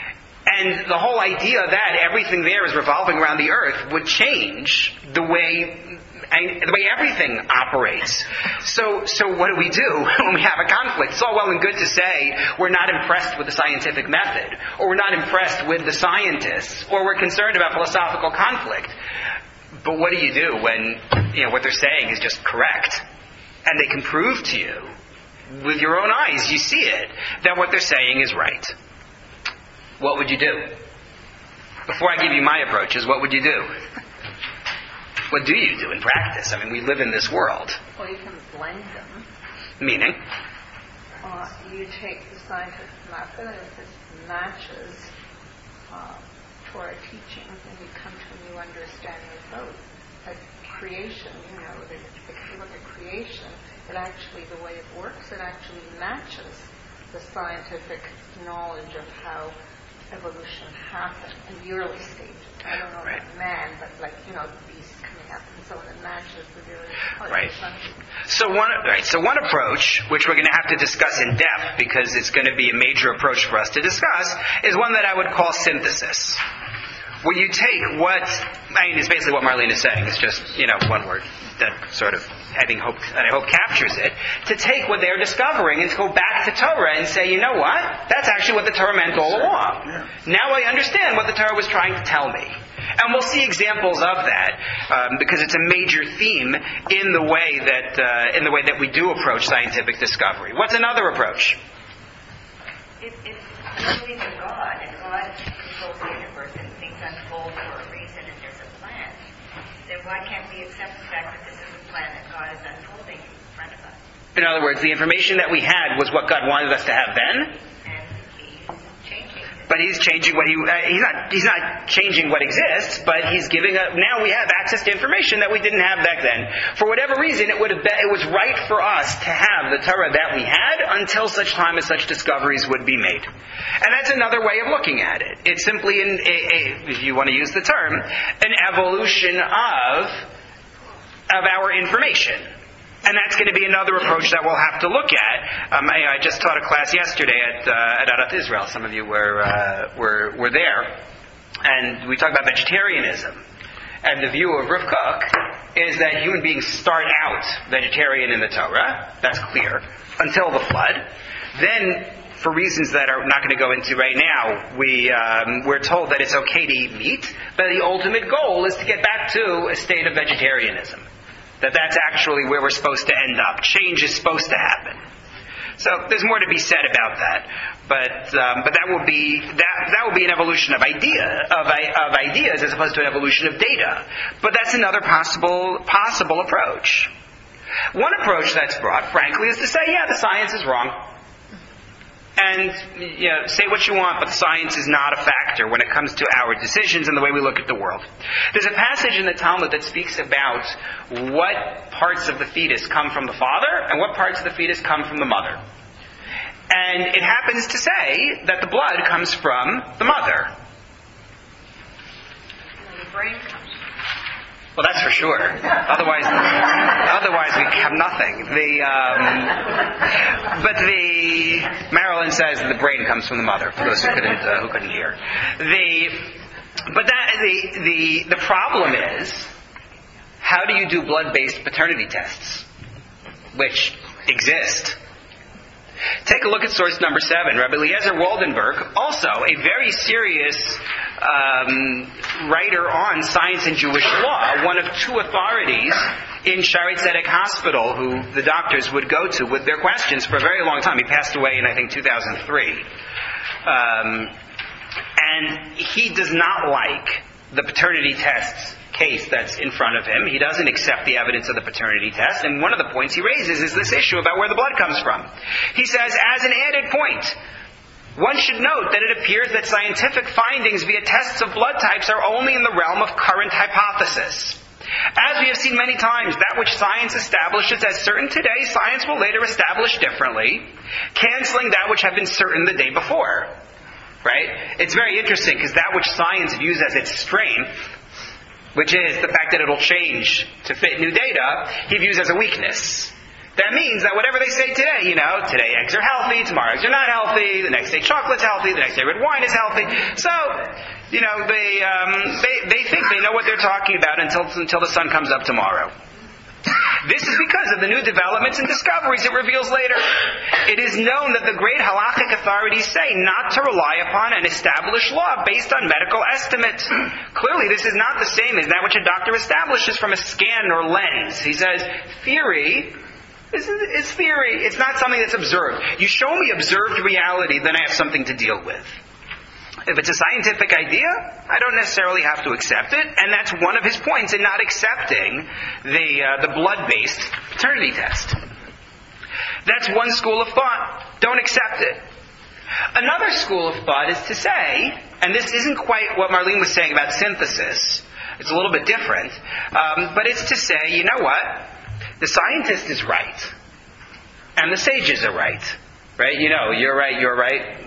And the whole idea that everything there is revolving around the Earth would change the way everything operates. So what do we do when we have a conflict? It's all well and good to say we're not impressed with the scientific method, or we're not impressed with the scientists, or we're concerned about philosophical conflict. But what do you do when what they're saying is just correct? And they can prove to you, with your own eyes, you see it, that what they're saying is right. What would you do? Before I give you my approaches, what would you do? What do you do in practice? I mean, we live in this world. Well, you can blend them. Meaning? You take the scientific method, and if it matches Torah teaching, then you come to a new understanding of both. Like creation, if you look at creation, it actually, the way it works, it actually matches the scientific knowledge of how evolution happened in the early stages. I don't know about man, but the beasts coming up and so on, it matches the various parts of something. So one approach, which we're going to have to discuss in depth because it's going to be a major approach for us to discuss, is one that I would call synthesis. Where you take it's basically what Marlene is saying. It's just, one word that sort of I hope captures it, to take what they're discovering and to go back to Torah and say, you know what? That's actually what the Torah meant all along. Now I understand what the Torah was trying to tell me. And we'll see examples of that because it's a major theme in the way that we do approach scientific discovery. What's another approach? If you believe in God, and God controls the universe and things unfold for a reason and there's a plan, then why can't we accept the fact that this is a plan that God is unfolding in front of us? In other words, the information that we had was what God wanted us to have then? But he's changing what he's not changing what exists, but he's giving now we have access to information that we didn't have back then. For whatever reason, it was right for us to have the Torah that we had until such time as such discoveries would be made. And that's another way of looking at it. It's simply, if you want to use the term, an evolution of our information. And that's going to be another approach that we'll have to look at. I just taught a class yesterday at Adat Israel. Some of you were there. And we talked about vegetarianism. And the view of Rav Kook is that human beings start out vegetarian in the Torah. That's clear. Until the flood. Then, for reasons that I'm not going to go into right now, we're told that it's okay to eat meat. But the ultimate goal is to get back to a state of vegetarianism. That's actually where we're supposed to end up. Change is supposed to happen. So there's more to be said about that, but that will be an evolution of ideas as opposed to an evolution of data. But that's another possible approach. One approach that's brought, frankly, is to say, yeah, the science is wrong. And say what you want, but science is not a factor when it comes to our decisions and the way we look at the world. There's a passage in the Talmud that speaks about what parts of the fetus come from the father and what parts of the fetus come from the mother. And it happens to say that the blood comes from the mother. The brain comes. Well, that's for sure. Otherwise we have nothing. But Marilyn says the brain comes from the mother. For those who couldn't hear. The problem is, how do you do blood-based paternity tests, which exist? Take a look at source number 7. Rabbi Eliezer Waldenberg, also a very serious writer on science and Jewish law, one of 2 authorities in Shaarei Tzedek Hospital who the doctors would go to with their questions for a very long time. He passed away in, I think, 2003. And he does not like the paternity tests case that's in front of him. He doesn't accept the evidence of the paternity test. And one of the points he raises is this issue about where the blood comes from. He says, as an added point, one should note that it appears that scientific findings via tests of blood types are only in the realm of current hypothesis. As we have seen many times, that which science establishes as certain today, science will later establish differently, canceling that which had been certain the day before. Right? It's very interesting because that which science views as its strength, which is the fact that it'll change to fit new data, he views as a weakness. That means that whatever they say today, today eggs are healthy, tomorrow eggs are not healthy, the next day chocolate's healthy, the next day red wine is healthy. So, they think they know what they're talking about until the sun comes up tomorrow. This is because of the new developments and discoveries it reveals later. It is known that the great halachic authorities say not to rely upon an established law based on medical estimates. Clearly, this is not the same as that which a doctor establishes from a scan or lens. He says, theory is theory. It's not something that's observed. You show me observed reality, then I have something to deal with. If it's a scientific idea, I don't necessarily have to accept it, and that's one of his points in not accepting the blood-based paternity test. That's one school of thought. Don't accept it. Another school of thought is to say, and this isn't quite what Marlene was saying about synthesis, it's a little bit different, but it's to say, you know what? The scientist is right, and the sages are right. Right? You're right.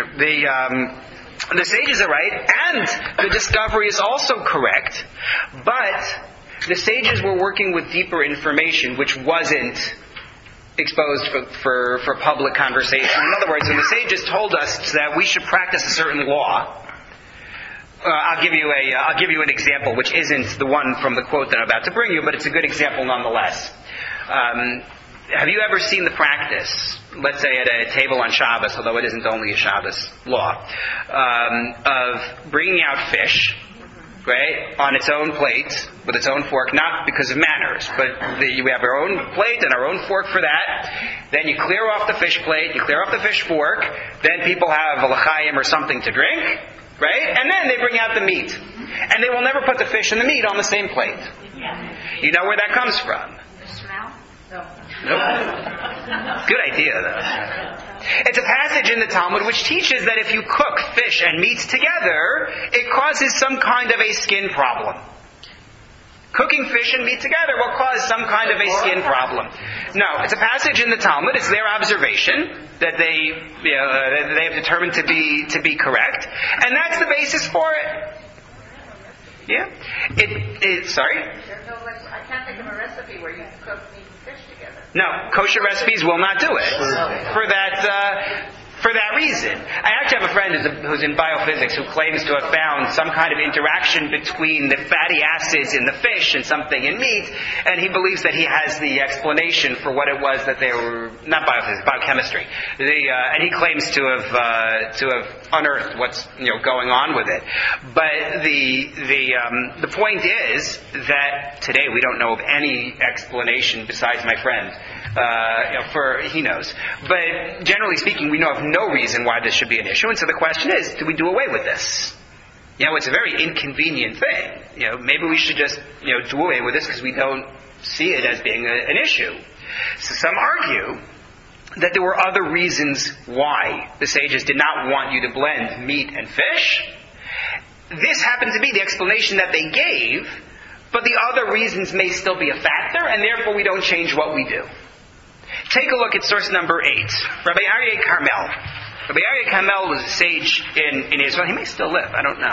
The sages are right, and the discovery is also correct, but the sages were working with deeper information which wasn't exposed for public conversation. In other words, when the sages told us that we should practice a certain law, I'll give you an example, which isn't the one from the quote that I'm about to bring you, but it's a good example nonetheless. Have you ever seen the practice, let's say at a table on Shabbos, although it isn't only a Shabbos law, of bringing out fish right, on its own plate, with its own fork, not because of manners, but we have our own plate and our own fork for that. Then you clear off the fish plate, you clear off the fish fork, then people have a l'chaim or something to drink, right? And then they bring out the meat. And they will never put the fish and the meat on the same plate. You know where that comes from? The smell? Nope. Good idea, though. It's a passage in the Talmud which teaches that if you cook fish and meat together, it causes some kind of a skin problem. Cooking fish and meat together will cause some kind of a skin problem. No, it's a passage in the Talmud. It's their observation that they have determined to be correct, and that's the basis for it. Yeah. Sorry. I can't think of a recipe where you cook meat and fish together. No, kosher recipes will not do it for that reason. I actually have a friend who's in biophysics who claims to have found some kind of interaction between the fatty acids in the fish and something in meat, and he believes that he has the explanation for what it was that they were, not biophysics, biochemistry. And he claims to have unearthed what's going on with it. But the point is that today we don't know of any explanation besides my friend. He knows. But generally speaking, we know of no reason why this should be an issue. And so the question is, do we do away with this? It's a very inconvenient thing. Maybe we should just, do away with this because we don't see it as being an issue. So some argue that there were other reasons why the sages did not want you to blend meat and fish. This happened to be the explanation that they gave, but the other reasons may still be a factor, and therefore we don't change what we do. Take a look at source number 8. Rabbi Aryeh Carmel. Rabbi Aryeh Carmel was a sage in Israel. He may still live. I don't know.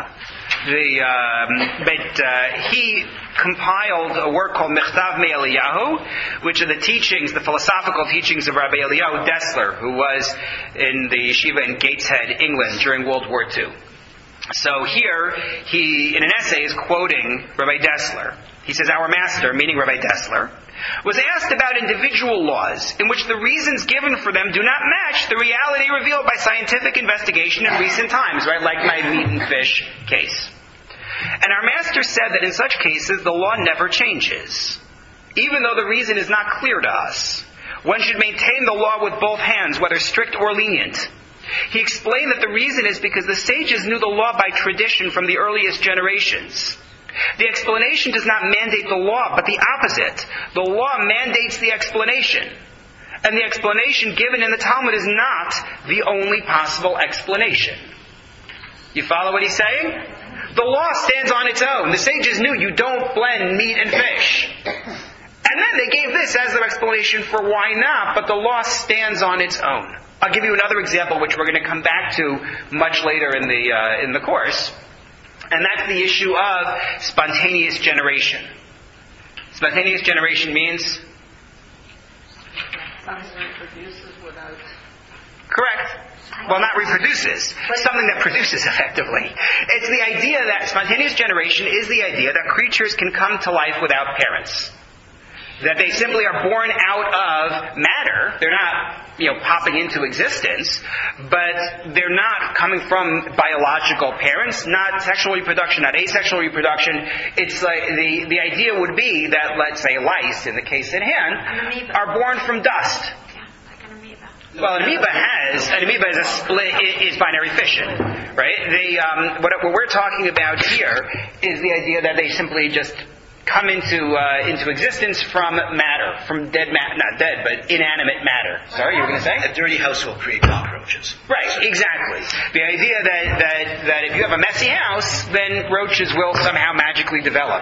But he compiled a work called Mechtav Me'Eliyahu, which are the teachings, the philosophical teachings of Rabbi Eliyahu Dessler, who was in the yeshiva in Gateshead, England, during World War II. So here, he, in an essay, is quoting Rabbi Dessler. He says, our master, meaning Rabbi Dessler, was asked about individual laws in which the reasons given for them do not match the reality revealed by scientific investigation in recent times, right? Like my meat and fish case. And our master said that in such cases, the law never changes. Even though the reason is not clear to us, one should maintain the law with both hands, whether strict or lenient. He explained that the reason is because the sages knew the law by tradition from the earliest generations. The explanation does not mandate the law, but the opposite. The law mandates the explanation. And the explanation given in the Talmud is not the only possible explanation. You follow what he's saying? The law stands on its own. The sages knew you don't blend meat and fish. And then they gave this as their explanation for why not, but the law stands on its own. I'll give you another example, which we're going to come back to much later in the course. And that's the issue of spontaneous generation. Spontaneous generation means? Something reproduces without... Correct. Well, not reproduces. Something that produces effectively. It's the idea that spontaneous generation is the idea that creatures can come to life without parents. That they simply are born out of matter. They're not, popping into existence, but they're not coming from biological parents, not sexual reproduction, not asexual reproduction. It's like the idea would be that, let's say, lice, in the case at hand, are born from dust. Yeah, like an amoeba. Well, an amoeba is a split, is binary fission, right? What we're talking about here is the idea that they simply just come into existence from matter, from dead matter, not dead, but inanimate matter. Sorry, you were going to say? A dirty house will create cockroaches. Right, exactly. The idea that if you have a messy house, then roaches will somehow magically develop.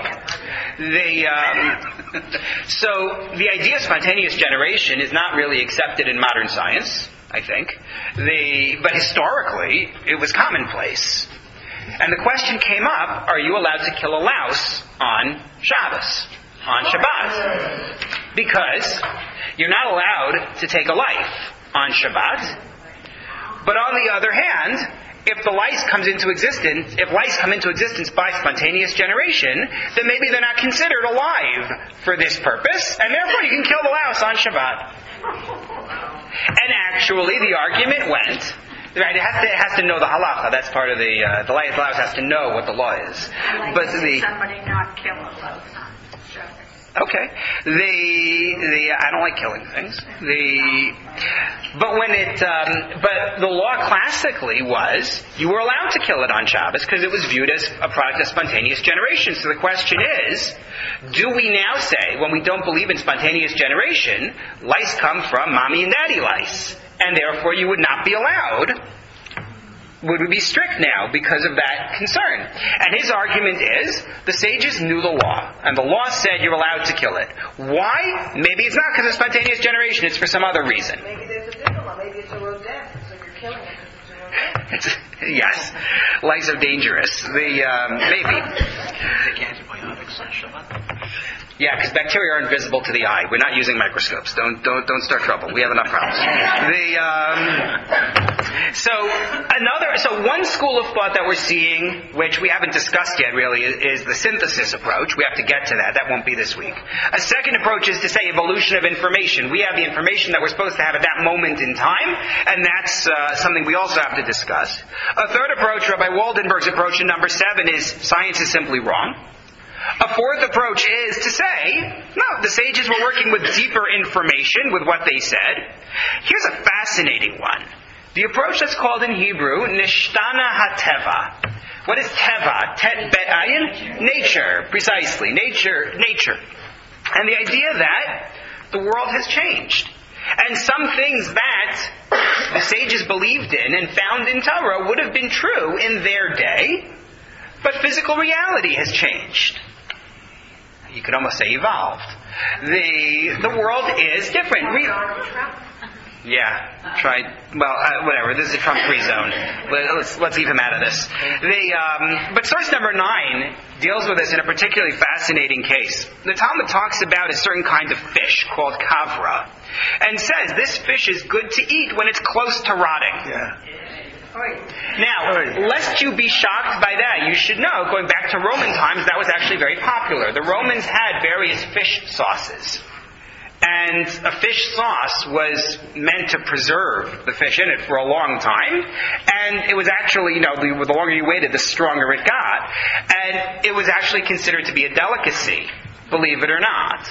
So the idea of spontaneous generation is not really accepted in modern science, I think. But historically, it was commonplace. And the question came up, are you allowed to kill a louse on Shabbos, on Shabbat? Because you're not allowed to take a life on Shabbat. But on the other hand, if lice come into existence by spontaneous generation, then maybe they're not considered alive for this purpose, and therefore you can kill the louse on Shabbat. And actually, the argument went Right, it has to know the halacha. That's part of the Laos has to know what the law is. But somebody not kill a loaf. Okay. I don't like killing things. But the law classically was you were allowed to kill it on Shabbos because it was viewed as a product of spontaneous generation. So the question is, do we now say, when we don't believe in spontaneous generation, lice come from mommy and daddy lice, and therefore you would not be allowed? Would we be strict now because of that concern? And his argument is, the sages knew the law, and the law said you're allowed to kill it. Why? Maybe it's not because of spontaneous generation, it's for some other reason. Maybe there's a different law. Maybe it's a rodent, so you're killing it because it's a rodent. Yes. Lice are dangerous. Maybe. Take antibiotics on Shabbat. Yeah, because bacteria are invisible to the eye. We're not using microscopes. Don't start trouble. We have enough problems. So one school of thought that we're seeing, which we haven't discussed yet really, is the synthesis approach. We have to get to that. That won't be this week. A second approach is to say evolution of information. We have the information that we're supposed to have at that moment in time, and that's something we also have to discuss. A third approach, Rabbi Waldenberg's approach in number 7, is science is simply wrong. A fourth approach is to say, no, the sages were working with deeper information with what they said. Here's a fascinating one. The approach that's called in Hebrew, Nishtana HaTeva. What is Teva? Tet Bet Ayin? Nature, precisely. Nature. And the idea that the world has changed. And some things that the sages believed in and found in Torah would have been true in their day, but physical reality has changed. You could almost say evolved. The world is different. Whatever. This is a Trump-free zone. Let's leave him out of this. But source number 9 deals with this in a particularly fascinating case. The Talmud talks about a certain kind of fish called kavra, and says this fish is good to eat when it's close to rotting. Yeah. Now, lest you be shocked by that, you should know, going back to Roman times, that was actually very popular. The Romans had various fish sauces. And a fish sauce was meant to preserve the fish in it for a long time. And it was actually, the longer you waited, the stronger it got. And it was actually considered to be a delicacy, believe it or not.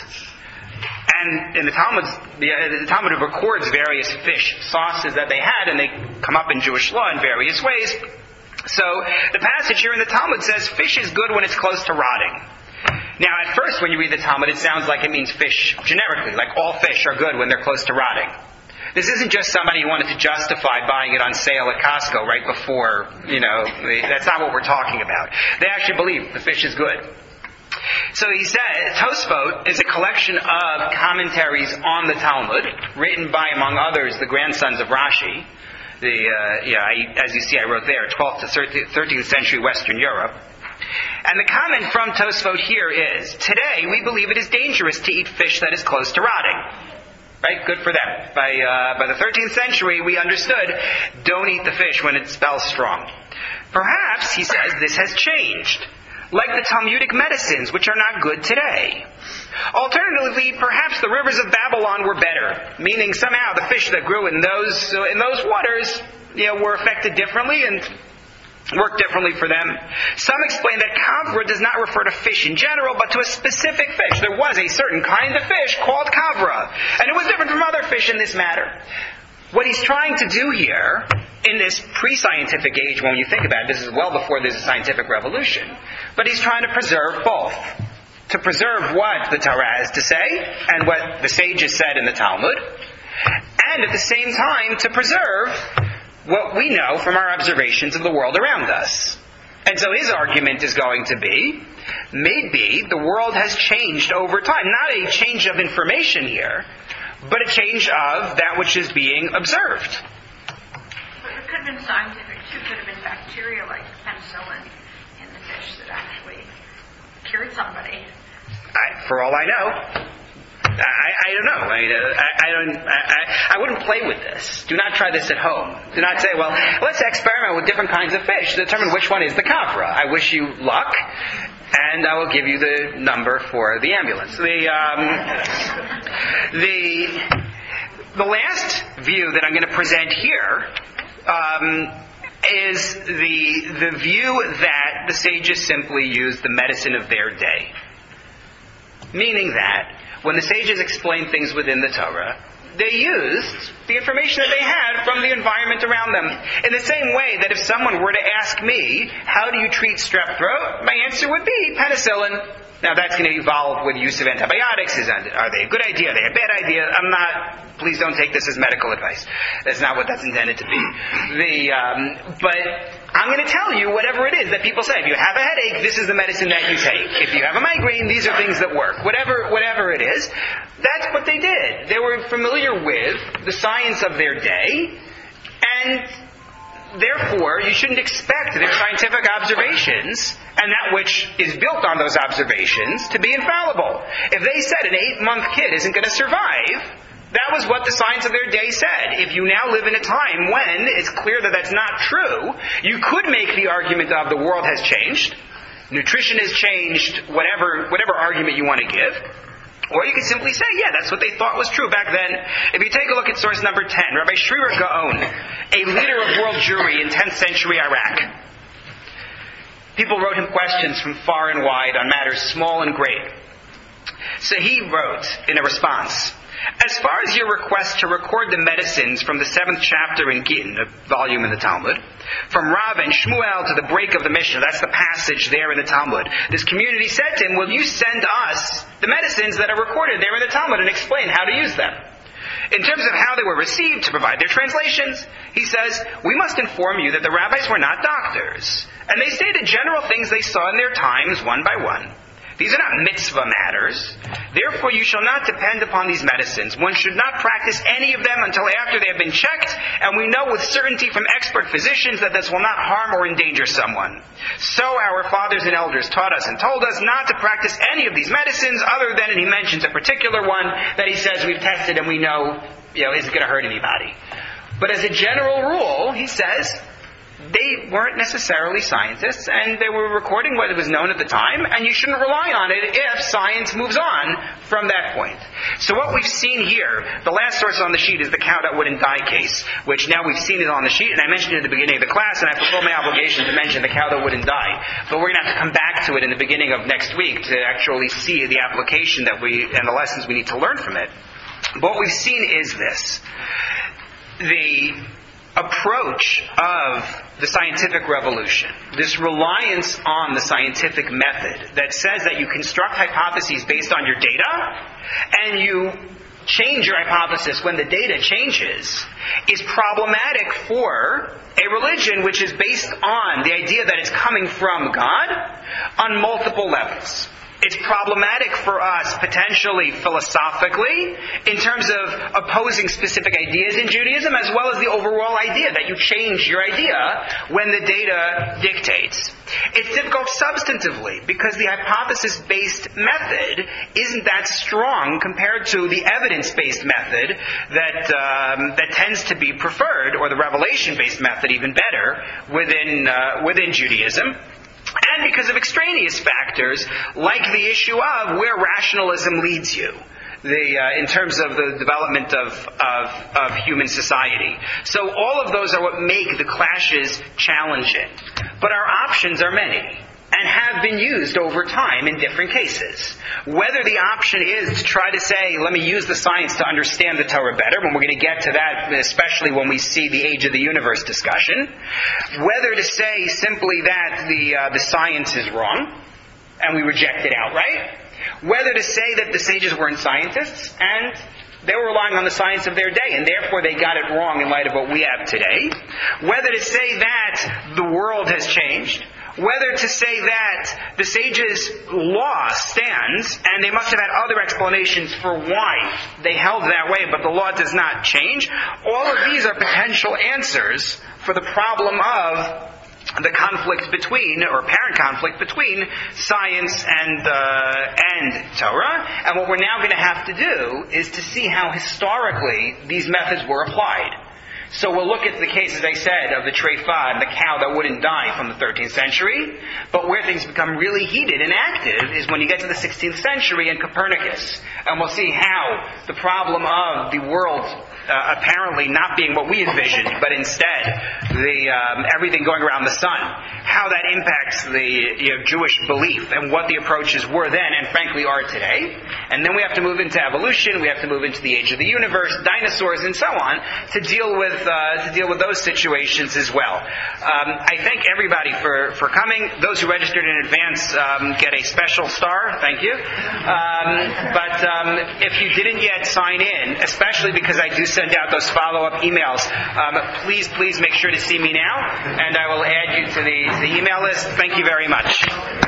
And in the Talmud records various fish sauces that they had, and they come up in Jewish law in various ways. So the passage here in the Talmud says fish is good when it's close to rotting. Now, at first, when you read the Talmud, it sounds like it means fish generically, like all fish are good when they're close to rotting. This isn't just somebody who wanted to justify buying it on sale at Costco right before, that's not what we're talking about. They actually believe the fish is good. So he said, Tosfot is a collection of commentaries on the Talmud, written by, among others, the grandsons of Rashi. As you see, I wrote there, 12th to 13th century Western Europe. And the comment from Tosfot here is, today we believe it is dangerous to eat fish that is close to rotting. Right? Good for them. By the 13th century, we understood, don't eat the fish when it smells strong. Perhaps, he says, this has changed. Like the Talmudic medicines, which are not good today. Alternatively, perhaps the rivers of Babylon were better, meaning somehow the fish that grew in those waters, were affected differently and worked differently for them. Some explain that kavra does not refer to fish in general, but to a specific fish. There was a certain kind of fish called kavra, and it was different from other fish in this matter. What he's trying to do here, in this pre-scientific age, when you think about it, this is well before there's a scientific revolution, but he's trying to preserve both. To preserve what the Torah has to say, and what the sages said in the Talmud, and at the same time to preserve what we know from our observations of the world around us. And so his argument is going to be, maybe the world has changed over time. Not a change of information here, but a change of that which is being observed. But it could have been scientific too. It could have been bacteria like penicillin in the fish that actually cured somebody. For all I know. I don't know. I wouldn't play with this. Do not try this at home. Do not say, well, let's experiment with different kinds of fish to determine which one is the kavra. I wish you luck, and I will give you the number for the ambulance. The last view that I'm going to present here is the view that the sages simply used the medicine of their day. Meaning that when the sages explained things within the Torah, they used the information that they had from the environment around them. In the same way that if someone were to ask me, how do you treat strep throat? My answer would be penicillin. Now that's going to evolve with use of antibiotics. Are they a good idea? Are they a bad idea? Please don't take this as medical advice. That's not what that's intended to be. But I'm going to tell you whatever it is that people say. If you have a headache, this is the medicine that you take. If you have a migraine, these are things that work. Whatever it is, that's what they did. They were familiar with the science of their day, and therefore, you shouldn't expect their scientific observations and that which is built on those observations to be infallible. If they said an 8-month kid isn't going to survive, that was what the science of their day said. If you now live in a time when it's clear that that's not true, you could make the argument of the world has changed, nutrition has changed, whatever argument you want to give. Or you could simply say, yeah, that's what they thought was true back then. If you take a look at source number 10, Rabbi Shriver Gaon, a leader of world Jewry in 10th century Iraq. People wrote him questions from far and wide on matters small and great. So he wrote in a response, as far as your request to record the medicines from the 7th chapter in Gittin, a volume in the Talmud, from Rav and Shmuel to the break of the Mishnah, that's the passage there in the Talmud. This community said to him, will you send us the medicines that are recorded there in the Talmud and explain how to use them? In terms of how they were received to provide their translations, he says, we must inform you that the rabbis were not doctors, and they stated general things they saw in their times one by one. These are not mitzvah matters. Therefore, you shall not depend upon these medicines. One should not practice any of them until after they have been checked, and we know with certainty from expert physicians that this will not harm or endanger someone. So our fathers and elders taught us and told us not to practice any of these medicines other than, and he mentions a particular one that he says we've tested and we know, isn't going to hurt anybody. But as a general rule, he says, they weren't necessarily scientists, and they were recording what was known at the time, and you shouldn't rely on it if science moves on from that point. So what we've seen here, the last source on the sheet is the cow that wouldn't die case, which now we've seen it on the sheet, and I mentioned it at the beginning of the class, and I fulfill my obligation to mention the cow that wouldn't die. But we're going to have to come back to it in the beginning of next week to actually see the application and the lessons we need to learn from it. But what we've seen is this. The approach of the scientific revolution, this reliance on the scientific method that says that you construct hypotheses based on your data and you change your hypothesis when the data changes, is problematic for a religion which is based on the idea that it's coming from God on multiple levels. It's problematic for us, potentially philosophically, in terms of opposing specific ideas in Judaism, as well as the overall idea that you change your idea when the data dictates. It's difficult substantively, because the hypothesis-based method isn't that strong compared to the evidence-based method that tends to be preferred, or the revelation-based method even better, within Judaism. And because of extraneous factors, like the issue of where rationalism leads you, in terms of the development of human society. So all of those are what make the clashes challenging. But our options are many, and have been used over time in different cases. Whether the option is to try to say, let me use the science to understand the Torah better, when we're going to get to that, especially when we see the age of the universe discussion. Whether to say simply that the science is wrong, and we reject it outright. Whether to say that the sages weren't scientists, and they were relying on the science of their day, and therefore they got it wrong in light of what we have today. Whether to say that the world has changed. Whether to say that the sages' law stands, and they must have had other explanations for why they held that way, but the law does not change. All of these are potential answers for the problem of the conflict between, or apparent conflict between, science and Torah. And what we're now going to have to do is to see how historically these methods were applied. So we'll look at the case, as I said, of the trefa and the cow that wouldn't die from the 13th century. But where things become really heated and active is when you get to the 16th century and Copernicus. And we'll see how the problem of the world apparently not being what we envisioned, but instead everything going around the sun, how that impacts the Jewish belief and what the approaches were then and frankly are today. And then we have to move into evolution, we have to move into the age of the universe, dinosaurs, and so on, to deal with those situations as well. I thank everybody for coming. Those who registered in advance get a special star. Thank you. But if you didn't yet sign in, especially because I do send out those follow-up emails, please make sure to see me now, and I will add you to the email list. Thank you very much.